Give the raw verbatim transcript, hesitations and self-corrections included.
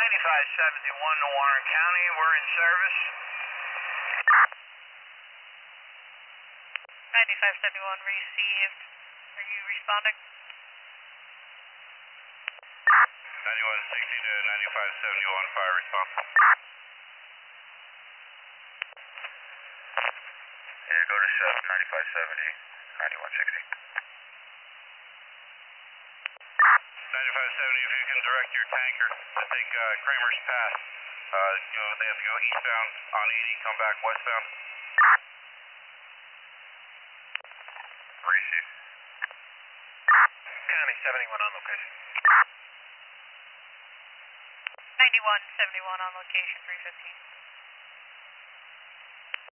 ninety-five seventy-one to Warren County, we're in service. ninety-five seventy-one received. Are you responding? ninety-one sixty to ninety-five seventy-one, fire response. Yeah, go to seven, ninety-five seventy, ninety-one sixty. ninety-five seventy, if you can direct your tanker to take uh, Kramer's Pass. Uh, you know, they have to go eastbound on eighty, come back westbound. Receive. County seventy-one on location. ninety-one seventy-one on location, three fifteen.